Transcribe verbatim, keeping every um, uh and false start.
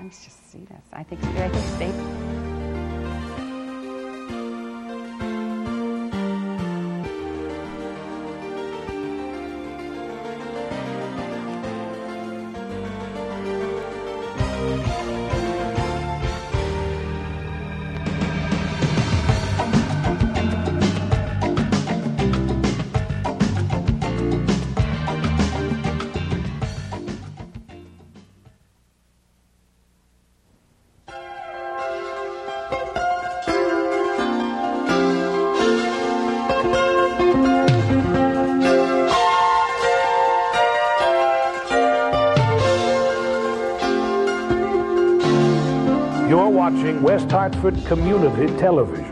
Let me just see this. I think, I think state. You're watching West Hartford Community Television.